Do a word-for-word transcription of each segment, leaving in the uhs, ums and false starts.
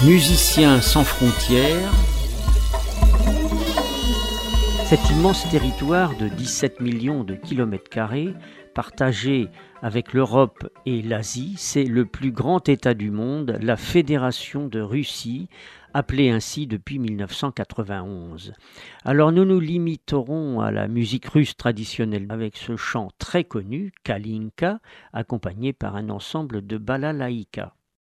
Musiciens sans frontières, cet immense territoire de dix-sept millions de kilomètres carrés, partagé avec l'Europe et l'Asie, c'est le plus grand État du monde, la Fédération de Russie, appelée ainsi depuis mille neuf cent quatre-vingt-onze. Alors nous nous limiterons à la musique russe traditionnelle avec ce chant très connu, Kalinka, accompagné par un ensemble de balalaïka.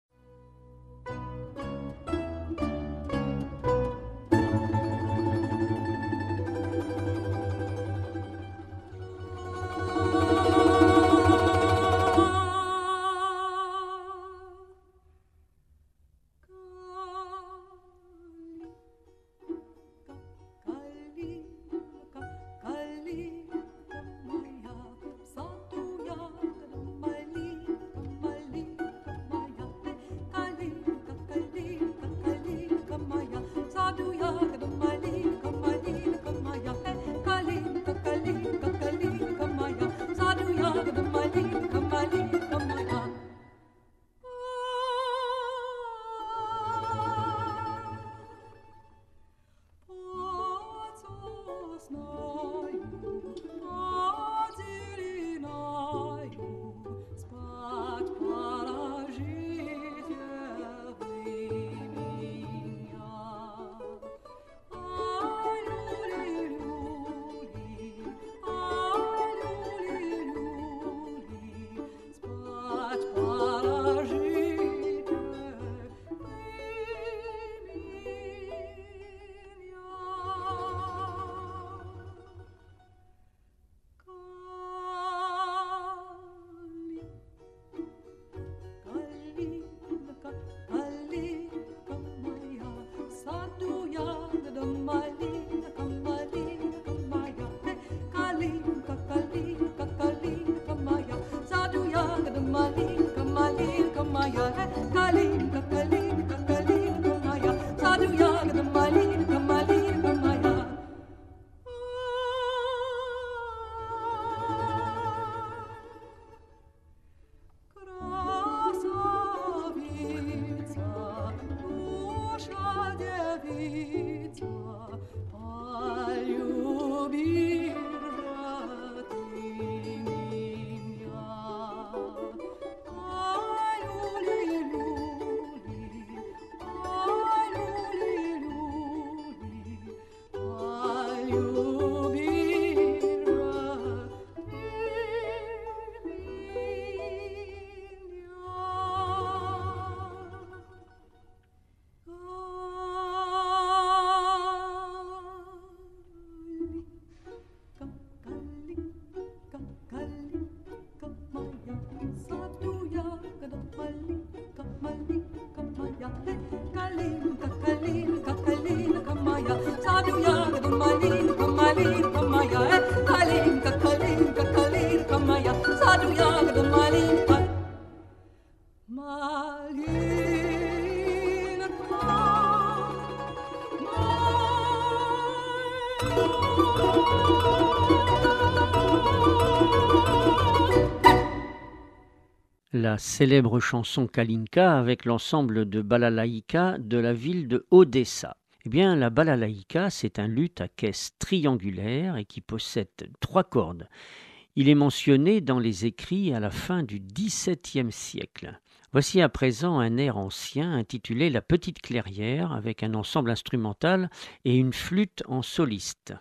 La célèbre chanson Kalinka avec l'ensemble de balalaïka de la ville de Odessa. Eh bien, la balalaïka, c'est un luth à caisse triangulaire et qui possède trois cordes. Il est mentionné dans les écrits à la fin du dix-septième siècle. Voici à présent un air ancien intitulé La Petite Clairière avec un ensemble instrumental et une flûte en soliste.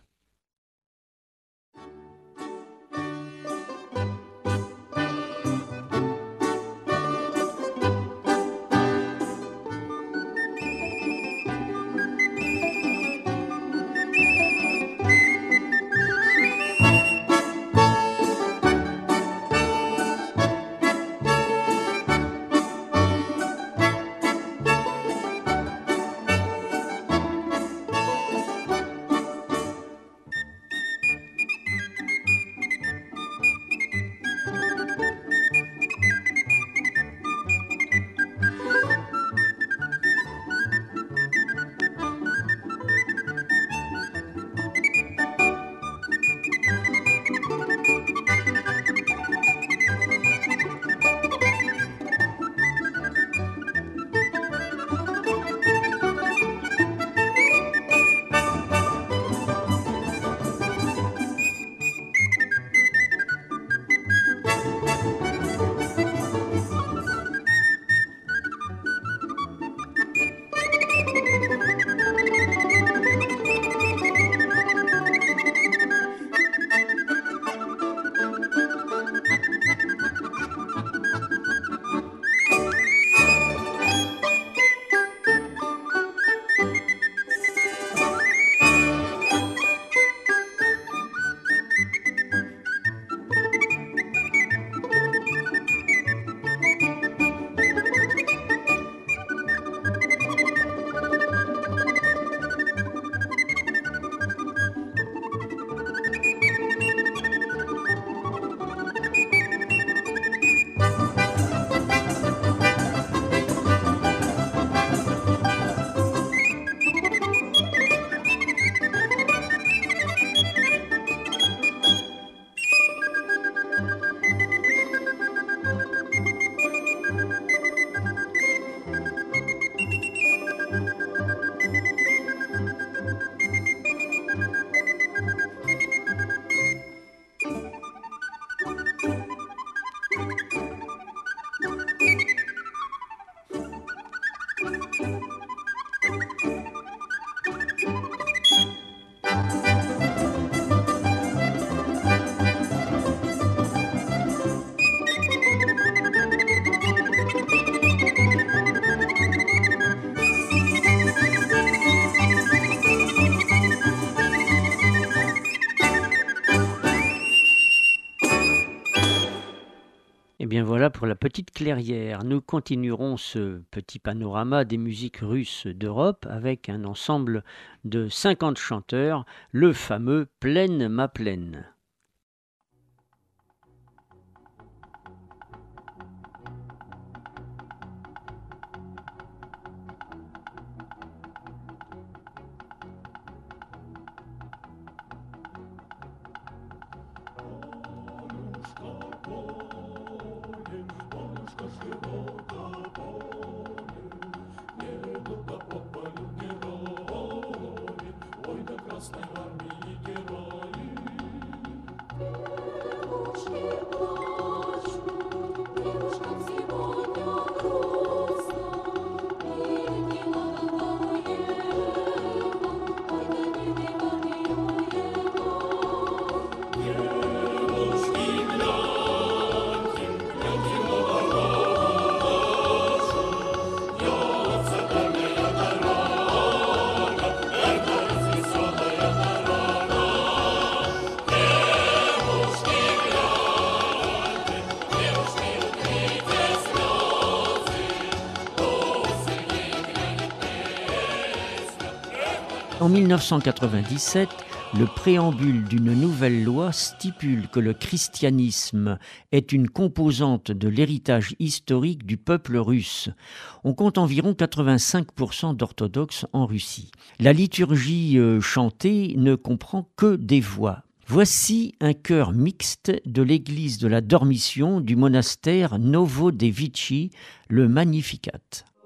bien voilà pour la petite clairière. Nous continuerons ce petit panorama des musiques russes d'Europe avec un ensemble de cinquante chanteurs, le fameux Plaine ma plaine. En mille neuf cent quatre-vingt-dix-sept, le préambule d'une nouvelle loi stipule que le christianisme est une composante de l'héritage historique du peuple russe. On compte environ quatre-vingt-cinq pour cent d'orthodoxes en Russie. La liturgie chantée ne comprend que des voix. Voici un chœur mixte de l'église de la Dormition du monastère Novodevitchi, le Magnificat.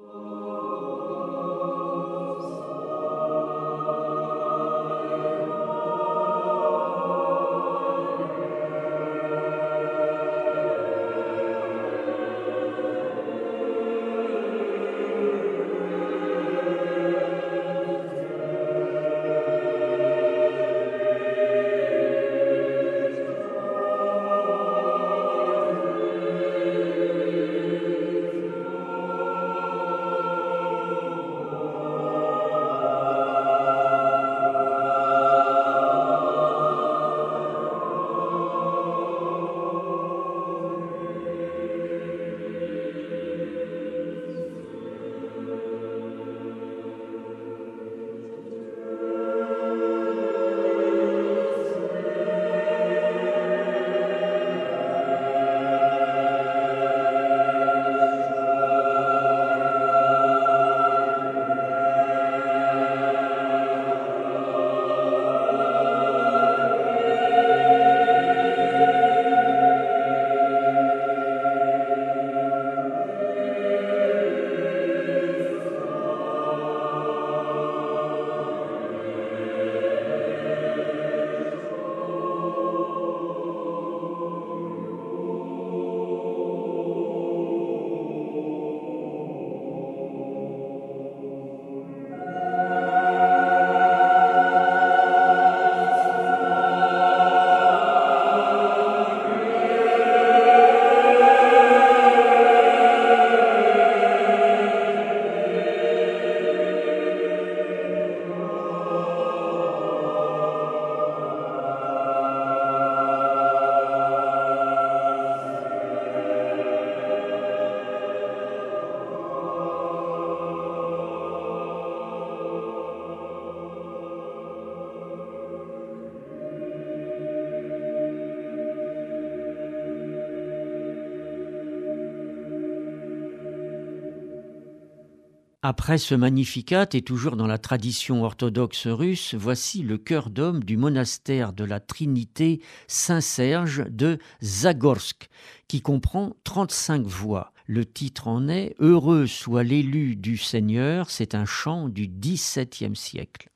Après ce Magnificat, et toujours dans la tradition orthodoxe russe, voici le chœur d'homme du monastère de la Trinité Saint-Serge de Zagorsk, qui comprend trente-cinq voix. Le titre en est « Heureux soit l'élu du Seigneur », c'est un chant du dix-septième siècle.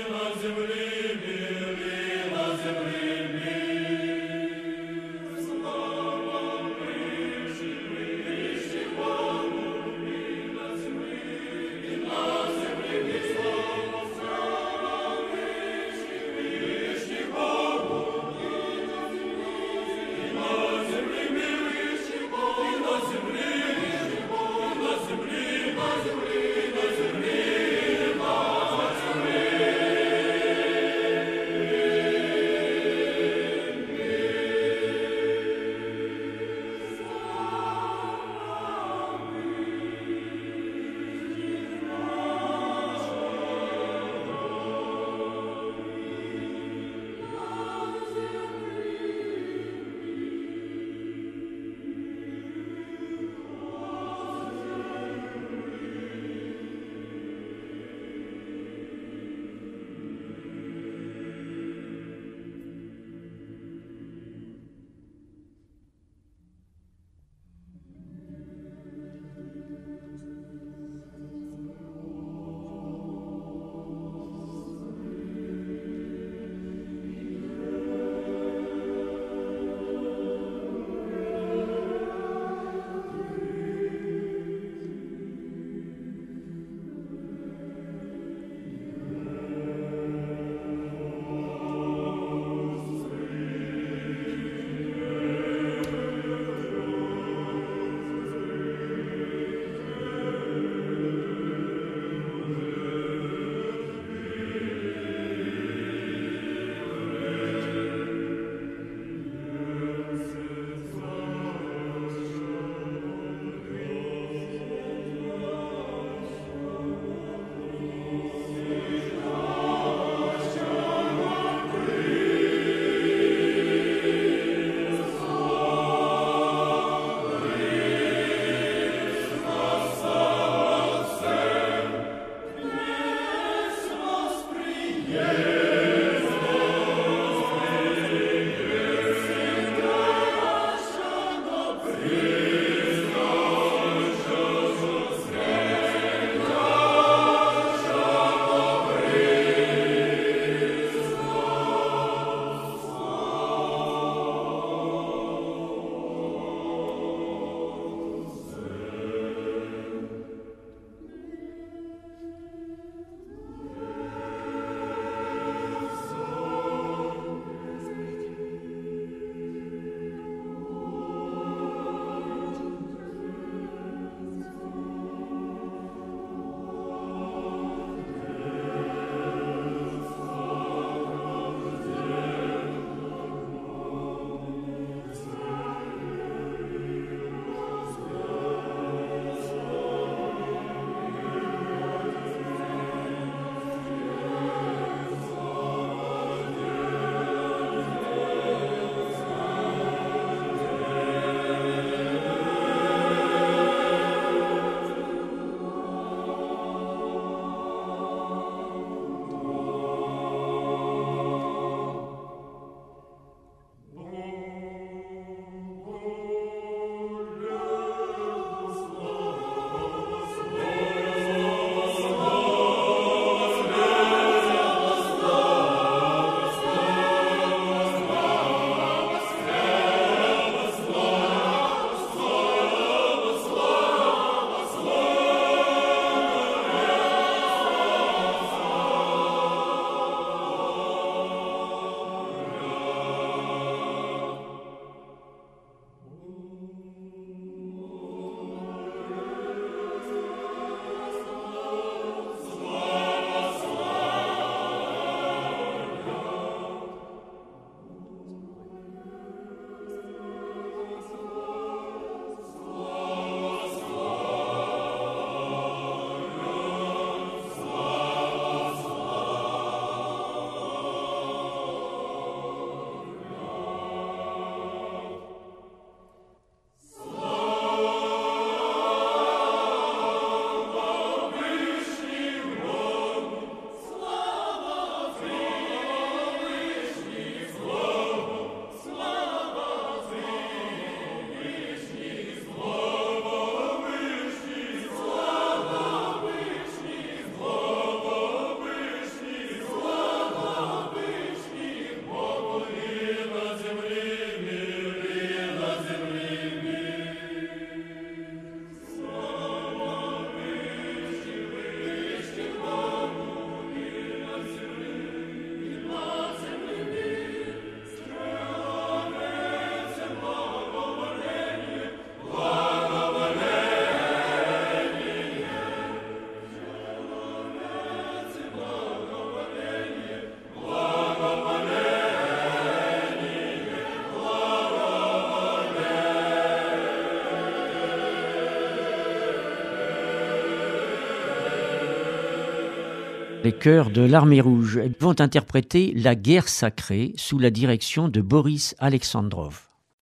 Земли, мир, на земли, мир. Les chœurs de l'Armée rouge vont interpréter La guerre sacrée sous la direction de Boris Alexandrov.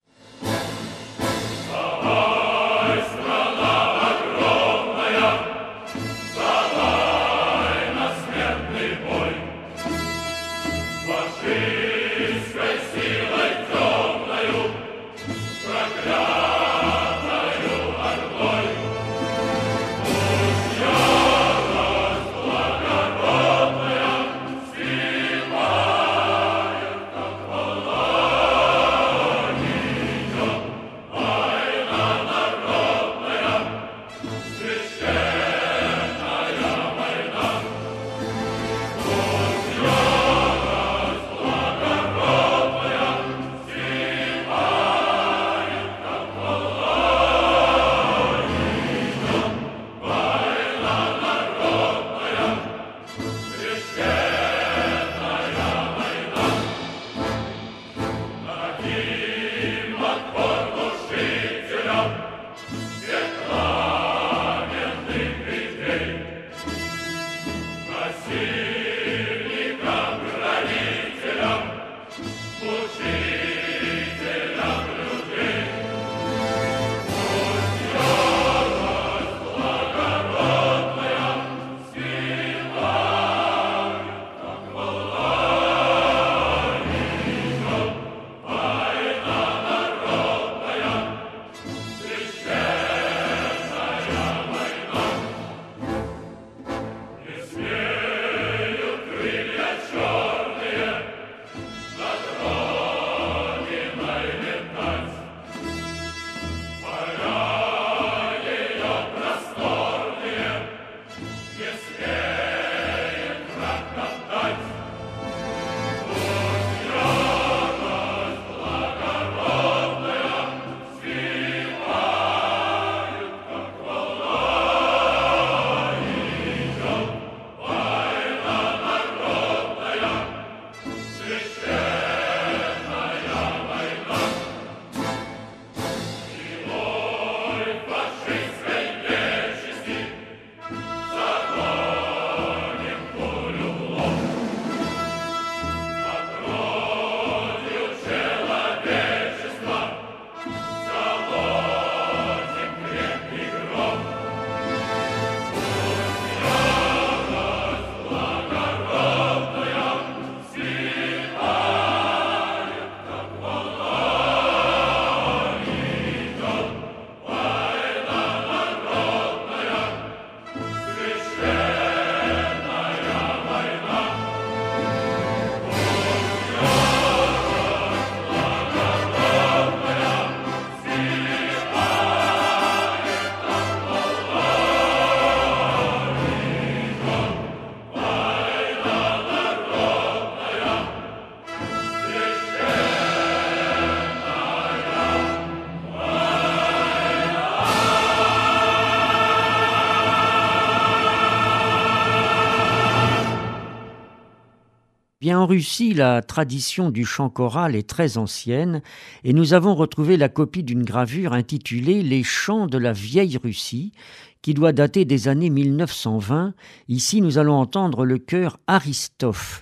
Bien, en Russie, la tradition du chant choral est très ancienne et nous avons retrouvé la copie d'une gravure intitulée « Les chants de la vieille Russie » qui doit dater des années mille neuf cent vingt. Ici, nous allons entendre le chœur Aristophe.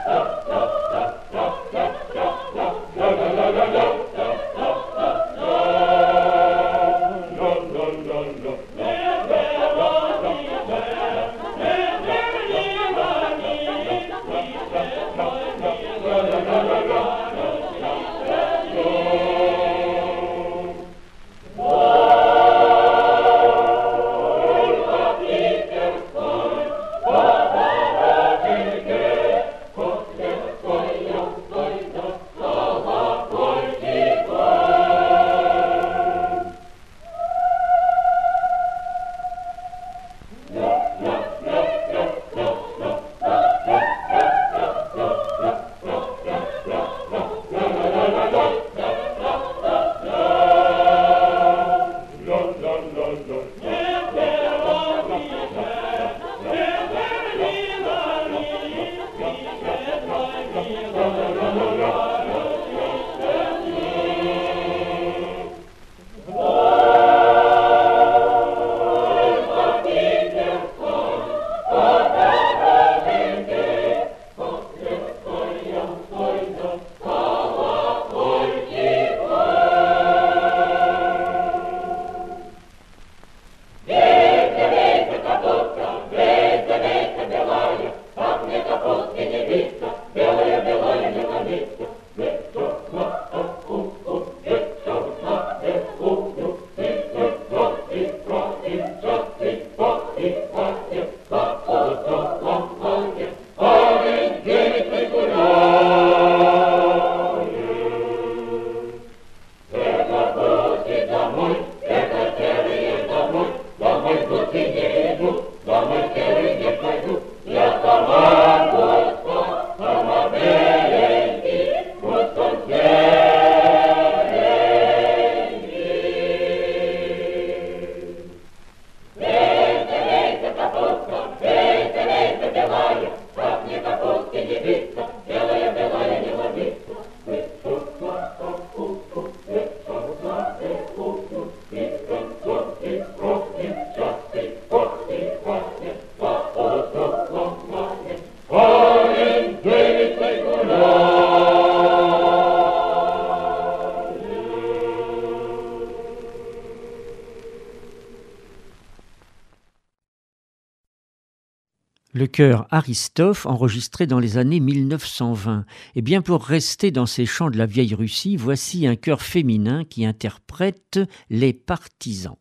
La la la la la chœur Aristophe enregistré dans les années mille neuf cent vingt. Et bien pour rester dans ces chants de la vieille Russie, voici un chœur féminin qui interprète les partisans.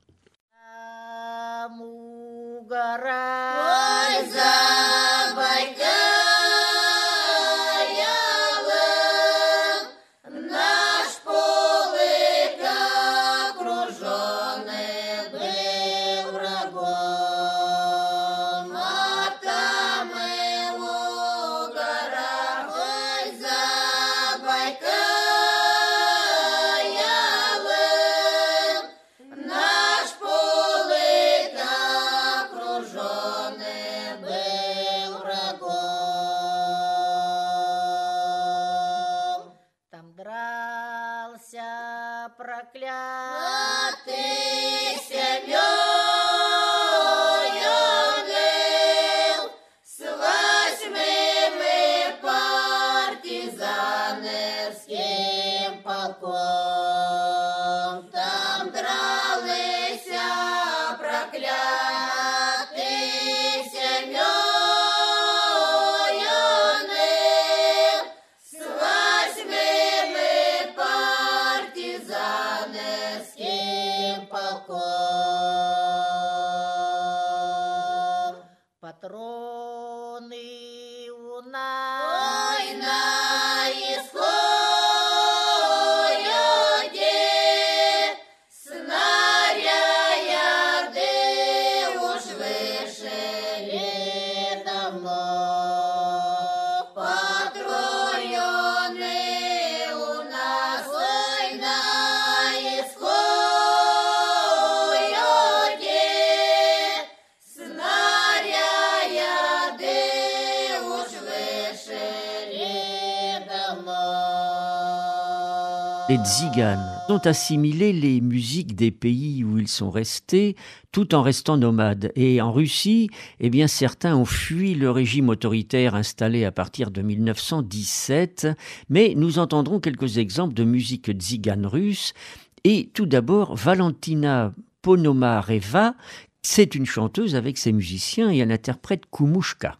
Les Tziganes ont assimilé les musiques des pays où ils sont restés tout en restant nomades. Et en Russie, eh bien, certains ont fui le régime autoritaire installé à partir de mille neuf cent dix-sept. Mais nous entendrons quelques exemples de musique tzigane russe. Et tout d'abord, Valentina Ponomareva, c'est une chanteuse avec ses musiciens et elle interprète Koumouchka.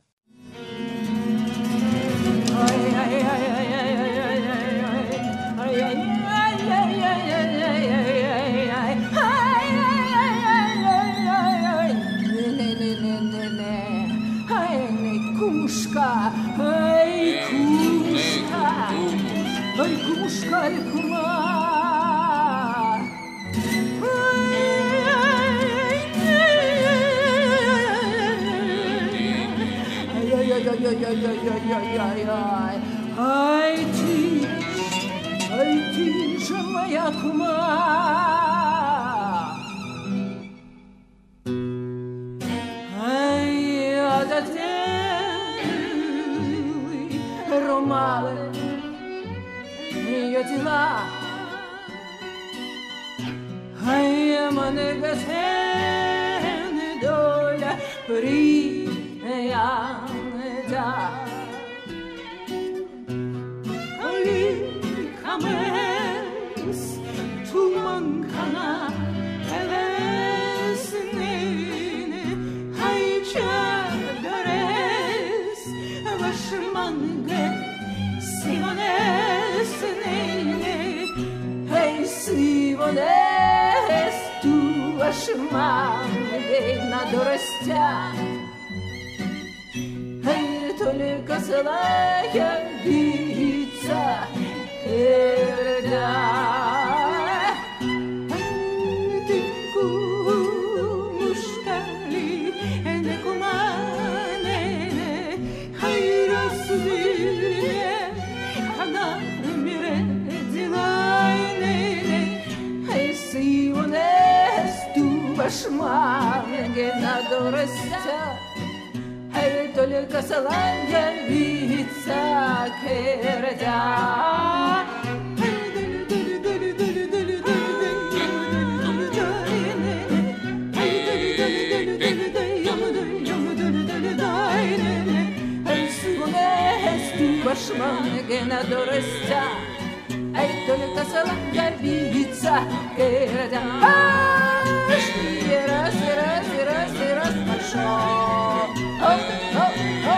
Ай, кумушка, ай, кумушка, ай, кума. Ай, ты, ай, ты же моя кума. Ай, а да ты ромали ее дела, а я мене гасене доля прияда. Коли камес туман кана елеснини, хай чагарес вашманге. Simones, hey, Simones, tu ашманге на дуростях, hey, только злая биться, когда ты кумушка ли, не кумане, хай разбили. Шманге на дуростя, эй, только злая вица керда. Шманге на дуростя, эй, только злая вица керда. Раз, раз, раз, раз, пошел. Оп, оп,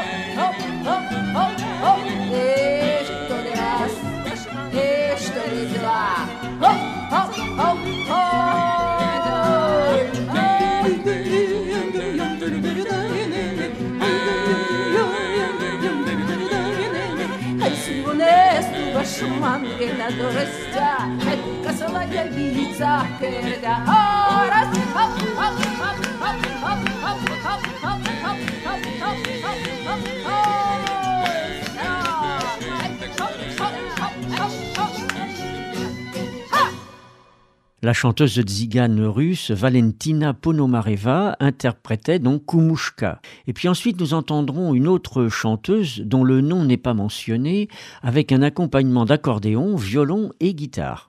Башман на дуростя, это косола яйца, перда. О, раз, хоп, хоп, хоп, хоп, хоп, хоп, хоп, хоп, хоп, хоп, хоп, хоп, хоп. La chanteuse de tzigane russe Valentina Ponomareva interprétait donc Koumouchka. Et puis ensuite nous entendrons une autre chanteuse dont le nom n'est pas mentionné, avec un accompagnement d'accordéon, violon et guitare.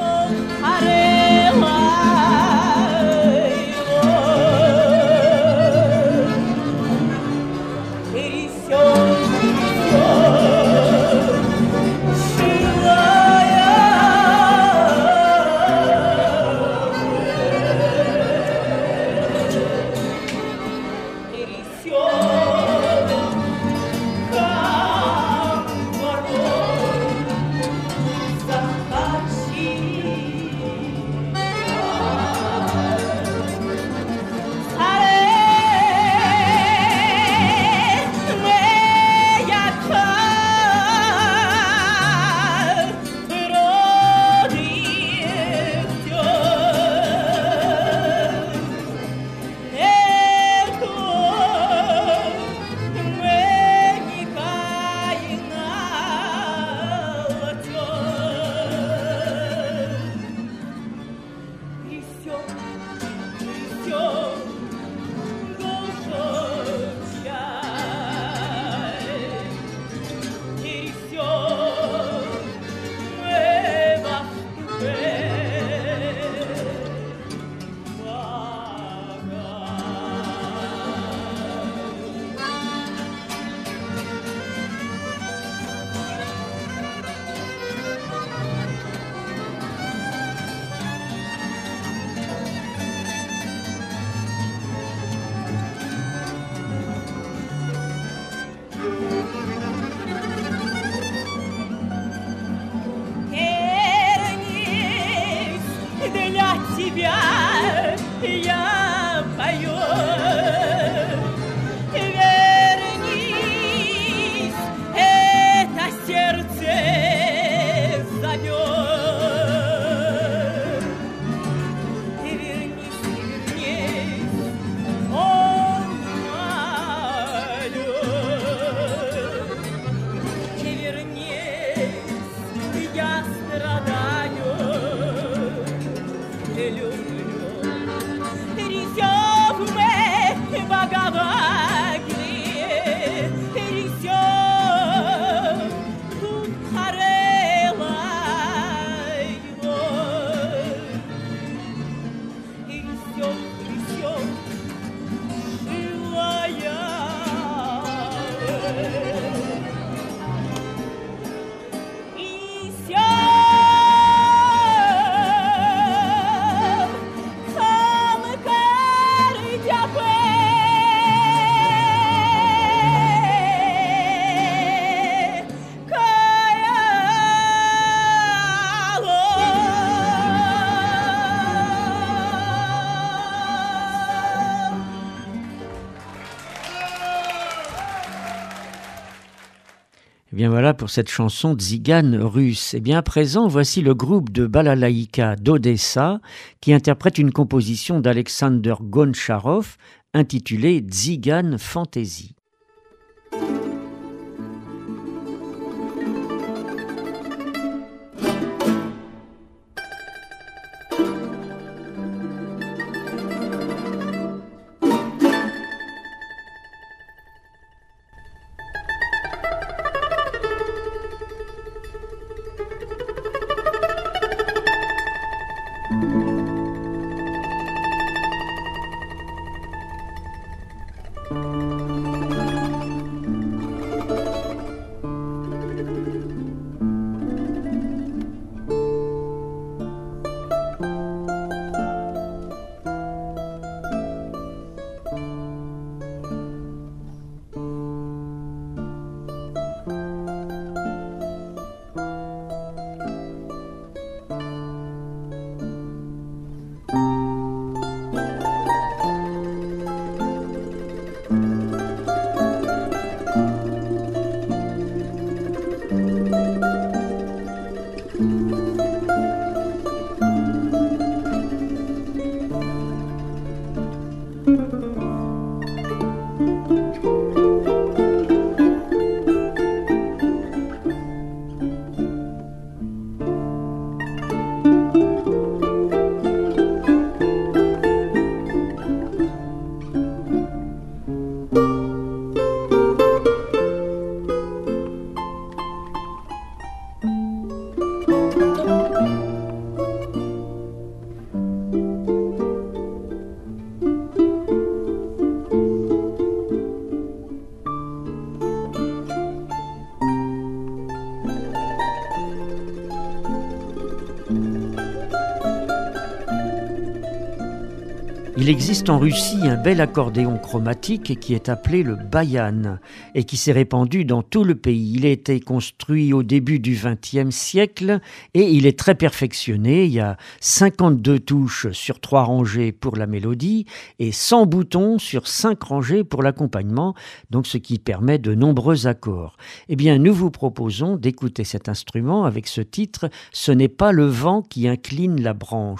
Eh bien voilà pour cette chanson tzigane russe. Eh bien à présent, voici le groupe de balalaïka d'Odessa qui interprète une composition d'Alexander Goncharov intitulée Tzigane Fantasy. Thank you. Il existe en Russie un bel accordéon chromatique qui est appelé le bayan et qui s'est répandu dans tout le pays. Il a été construit au début du vingtième siècle et il est très perfectionné. Il y a cinquante-deux touches sur trois rangées pour la mélodie et cent boutons sur cinq rangées pour l'accompagnement, donc ce qui permet de nombreux accords. Eh bien, nous vous proposons d'écouter cet instrument avec ce titre « Ce n'est pas le vent qui incline la branche ».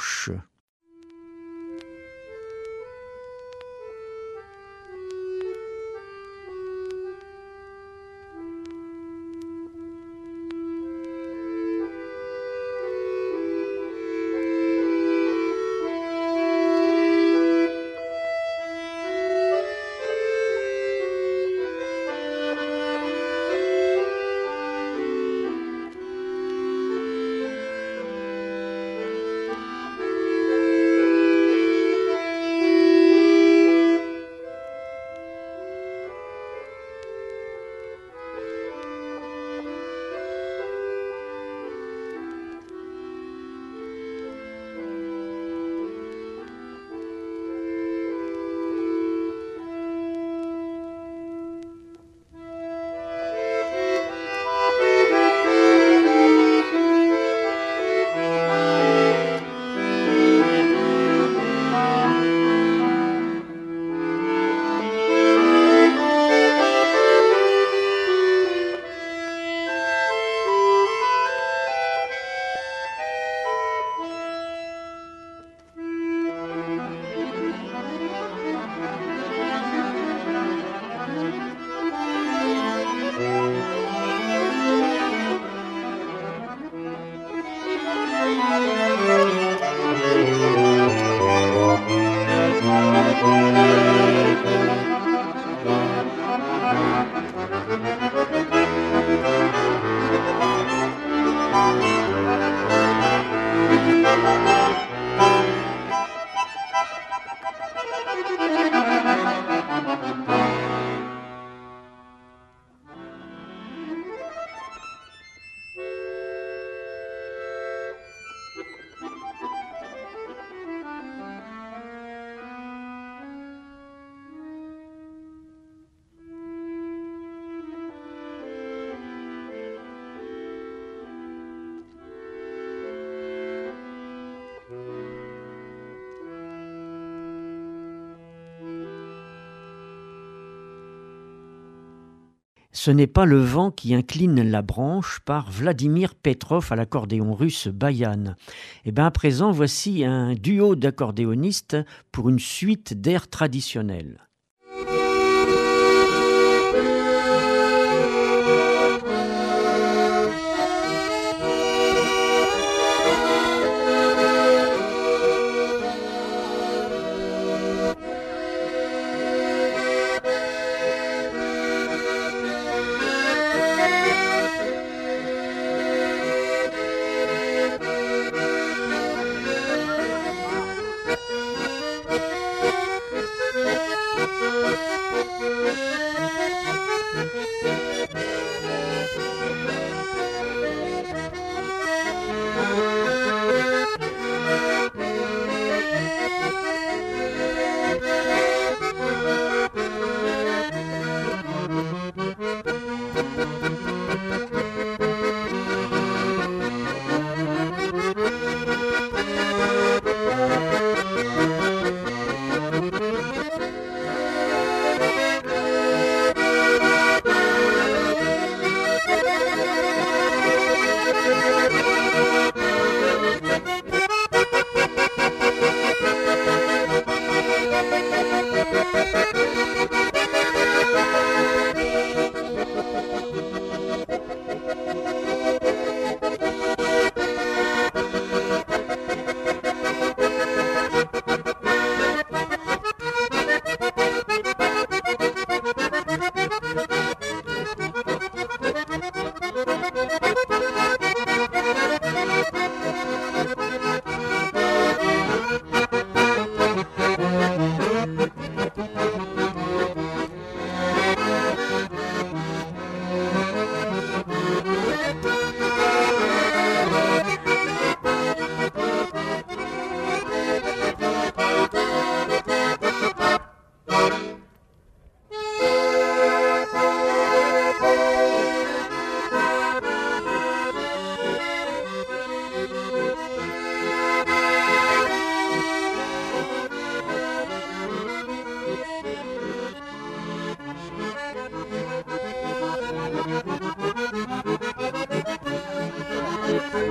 Ce n'est pas le vent qui incline la branche par Vladimir Petrov à l'accordéon russe bayan. Et bien à présent, voici un duo d'accordéonistes pour une suite d'airs traditionnels.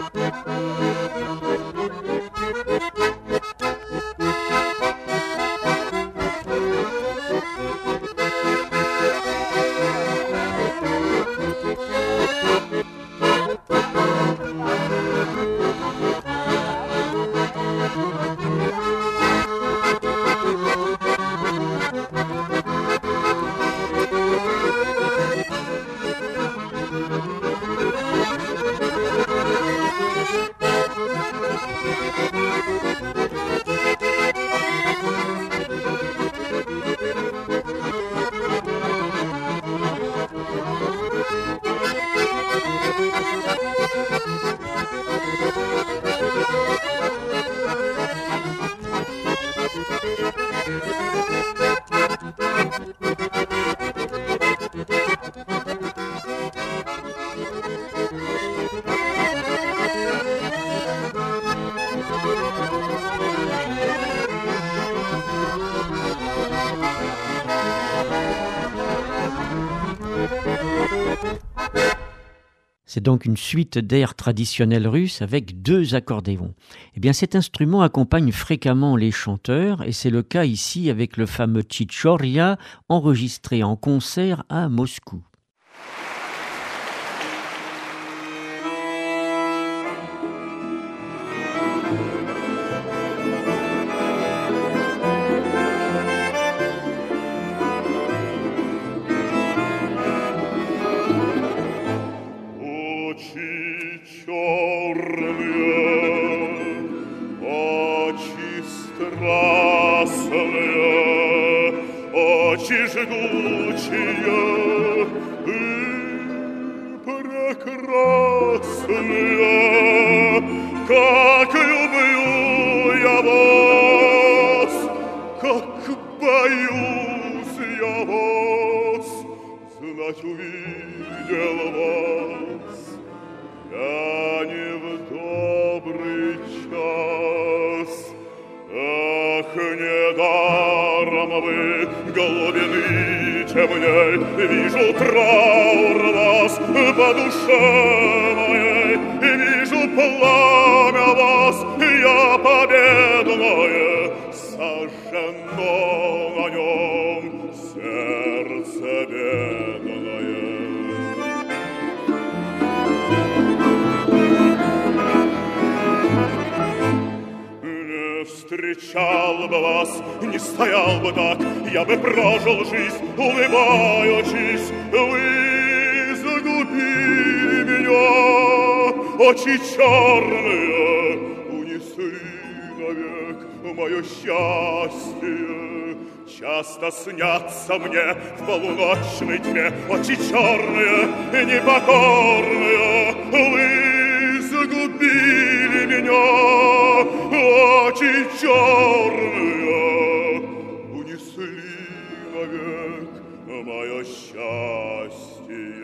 C'est donc une suite d'airs traditionnels russes avec deux accordéons. Eh bien, cet instrument accompagne fréquemment les chanteurs et c'est le cas ici avec le fameux Tchitchoria enregistré en concert à Moscou. Очи жгучие и прекрасные, как люблю я вас, как боюсь я вас, знать увидел вас я не в добрый час. Ах, недаром вы глубины темней, вижу траур вас по душе моей, вижу пламя вас, я победное, сожжено на нем сердце бедное. Встречал бы вас, не стоял бы так, я бы прожил жизнь, улыбаючись. Вы загубили меня, очи черные, унесли навек мое счастье. Часто снятся мне в полуночной тьме очи черные, непокорные. Вы загубили меня, очи черные, унесли навек мое счастье.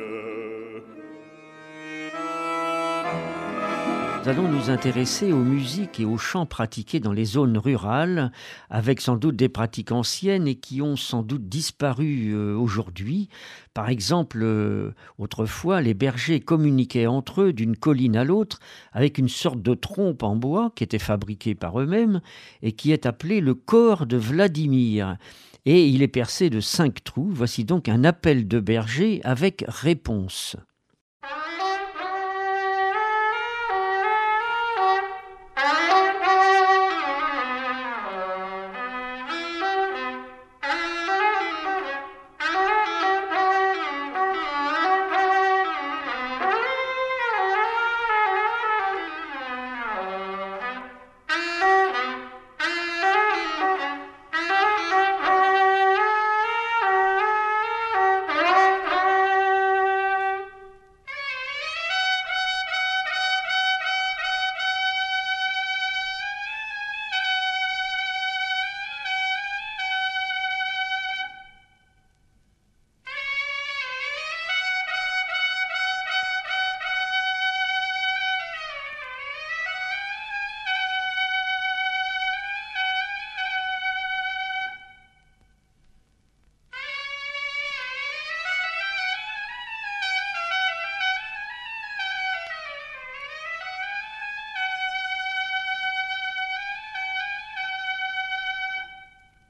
Nous allons nous intéresser aux musiques et aux chants pratiqués dans les zones rurales, avec sans doute des pratiques anciennes et qui ont sans doute disparu euh, aujourd'hui. Par exemple, euh, autrefois, les bergers communiquaient entre eux d'une colline à l'autre avec une sorte de trompe en bois qui était fabriquée par eux-mêmes et qui est appelée le cor de Vladimir. Et il est percé de cinq trous. Voici donc un appel de berger avec réponse.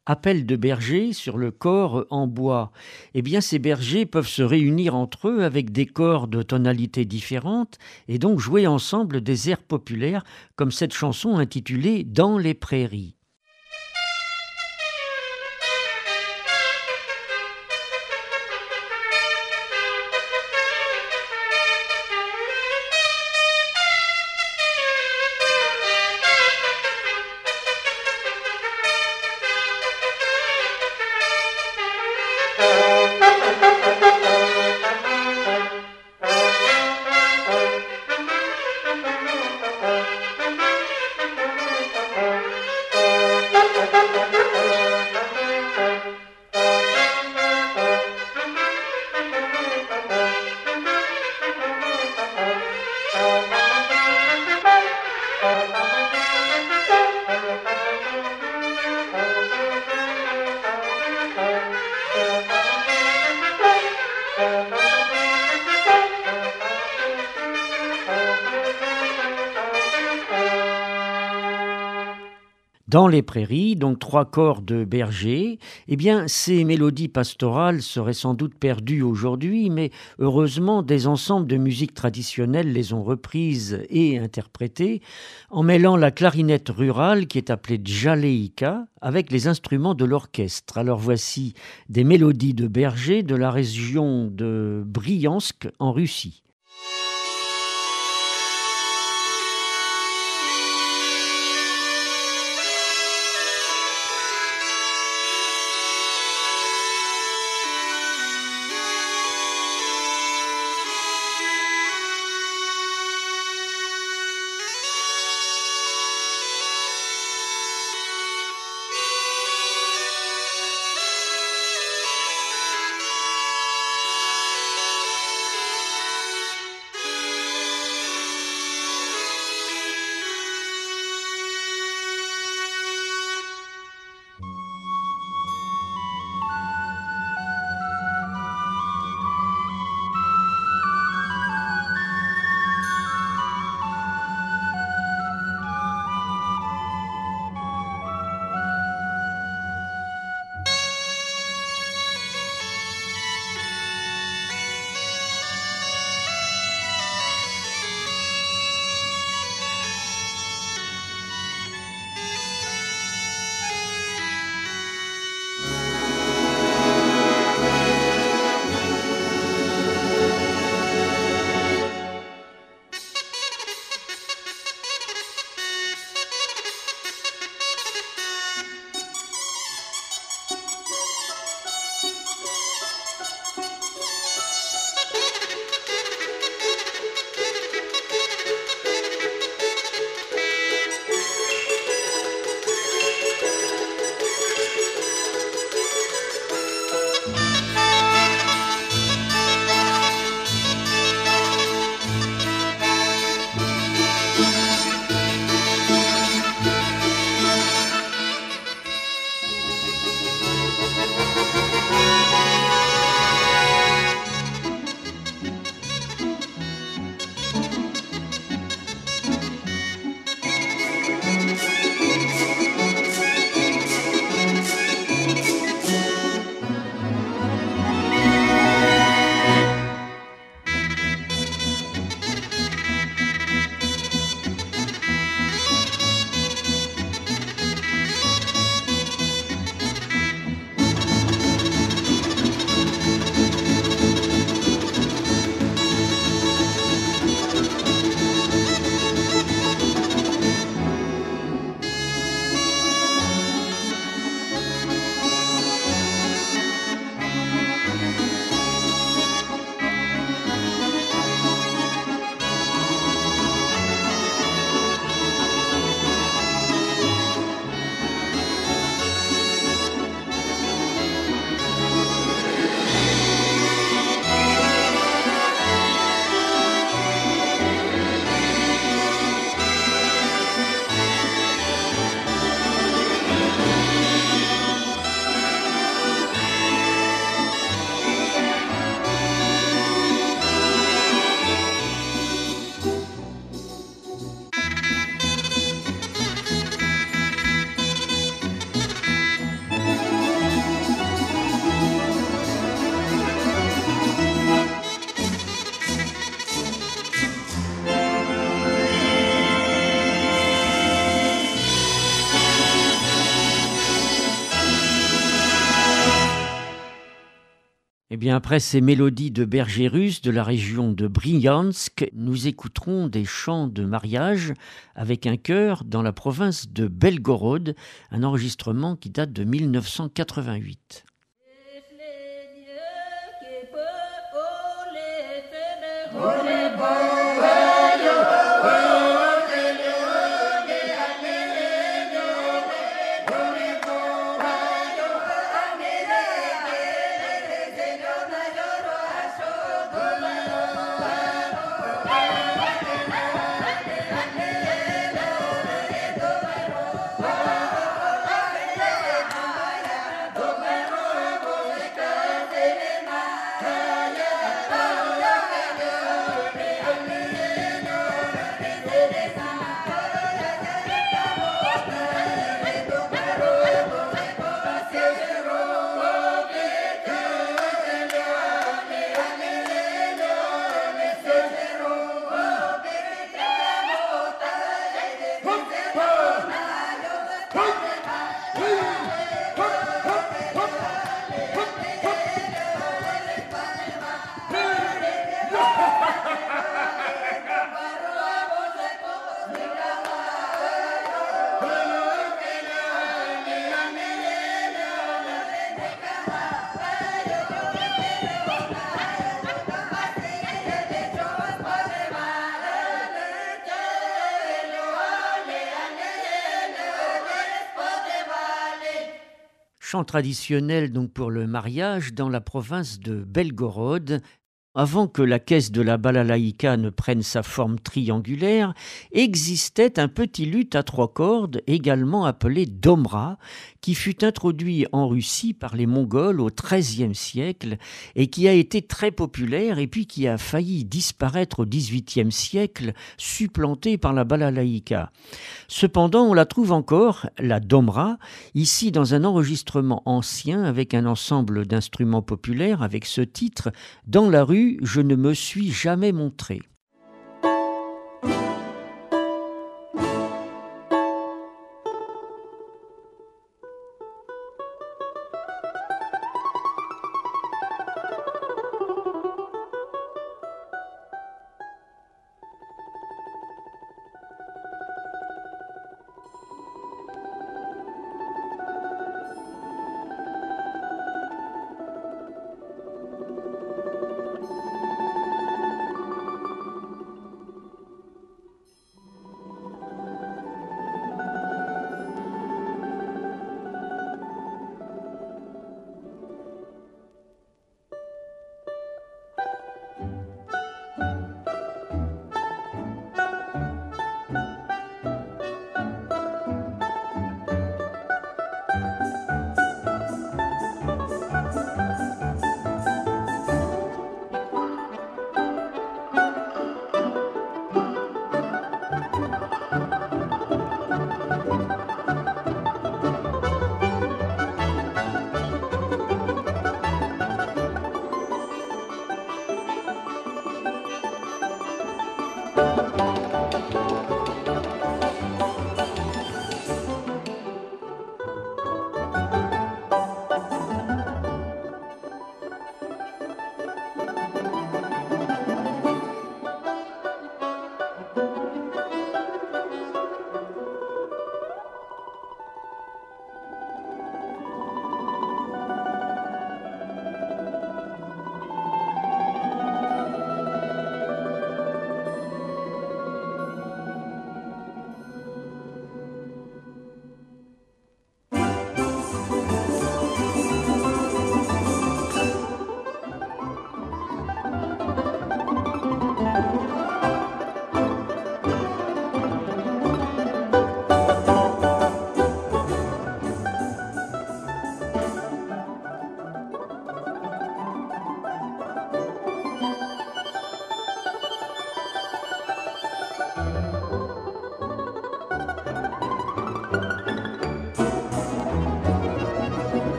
Appel de berger sur le cor en bois. Eh bien, ces bergers peuvent se réunir entre eux avec des corps de tonalités différentes et donc jouer ensemble des airs populaires comme cette chanson intitulée Dans les prairies. Dans les prairies, donc trois corps de bergers, eh bien, ces mélodies pastorales seraient sans doute perdues aujourd'hui, mais heureusement, des ensembles de musique traditionnelle les ont reprises et interprétées en mêlant la clarinette rurale, qui est appelée djaleïka, avec les instruments de l'orchestre. Alors voici des mélodies de bergers de la région de Briansk en Russie. bien, après ces mélodies de berger russe de la région de Briansk, nous écouterons des chants de mariage avec un chœur dans la province de Belgorod, un enregistrement qui date de mille neuf cent quatre-vingt-huit. Chant traditionnel donc pour le mariage dans la province de Belgorod. Avant que la caisse de la balalaïka ne prenne sa forme triangulaire, existait un petit luth à trois cordes, également appelé domra, qui fut introduit en Russie par les Mongols au treizième siècle et qui a été très populaire et puis qui a failli disparaître au dix-huitième siècle, supplanté par la balalaïka. Cependant, on la trouve encore, la domra, ici dans un enregistrement ancien avec un ensemble d'instruments populaires avec ce titre « Dans la rue, je ne me suis jamais montré ».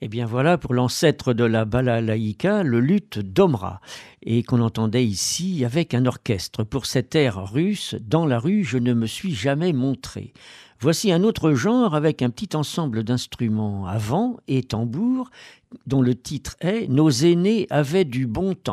Eh bien voilà pour l'ancêtre de la balalaïka, le luth domra, et qu'on entendait ici avec un orchestre. Pour cet air russe, dans la rue, je ne me suis jamais montré. Voici un autre genre avec un petit ensemble d'instruments à vent et tambour, dont le titre est « Nos aînés avaient du bon temps ».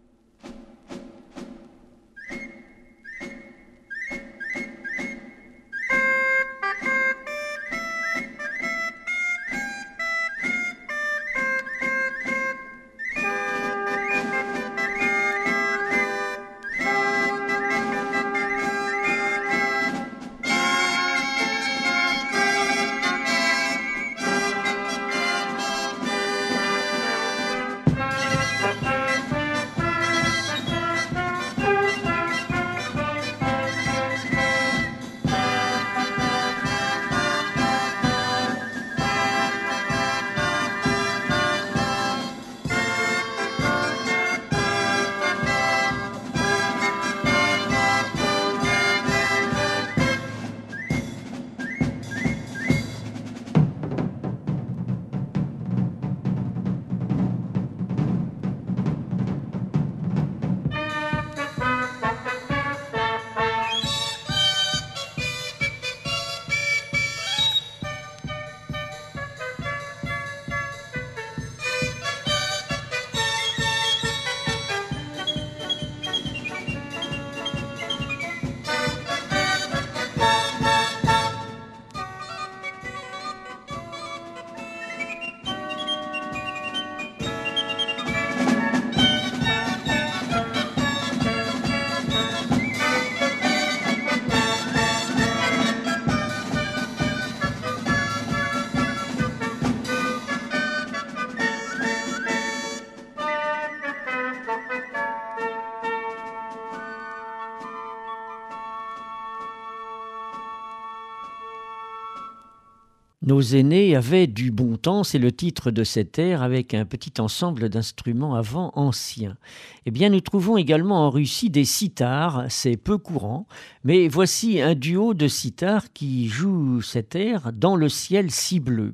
Nos aînés avaient du bon temps, c'est le titre de cet air avec un petit ensemble d'instruments à vent anciens. Eh bien, nous trouvons également en Russie des sitars, c'est peu courant, mais voici un duo de sitars qui joue cet air dans le ciel si bleu.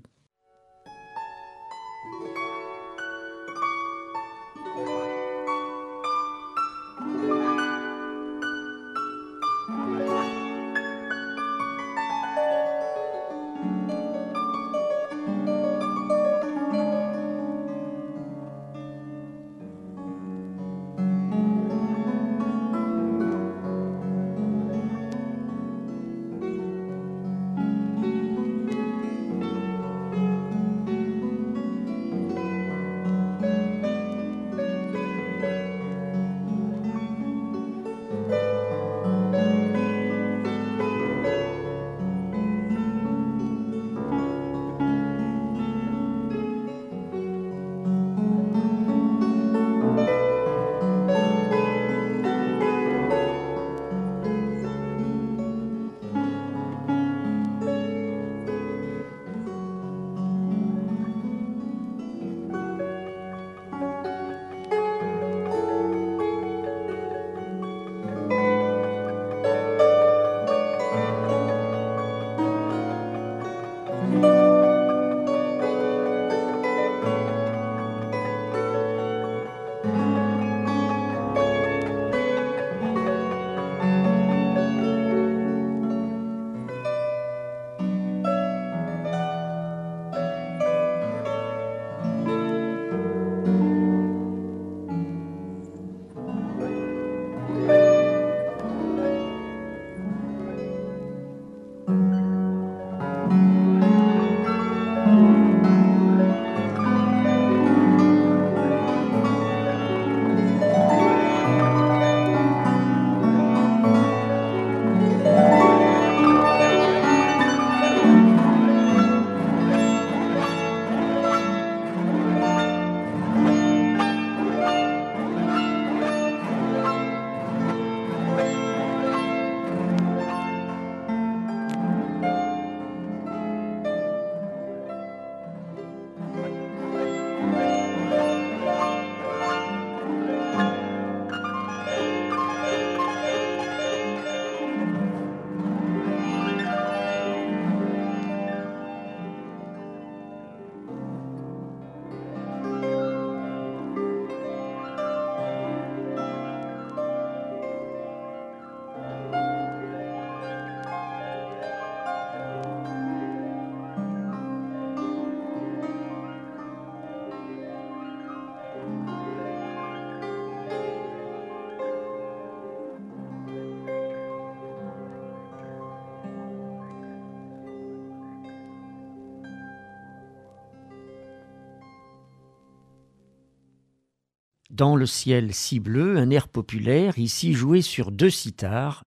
Dans le ciel si bleu, un air populaire, ici joué sur deux sitars,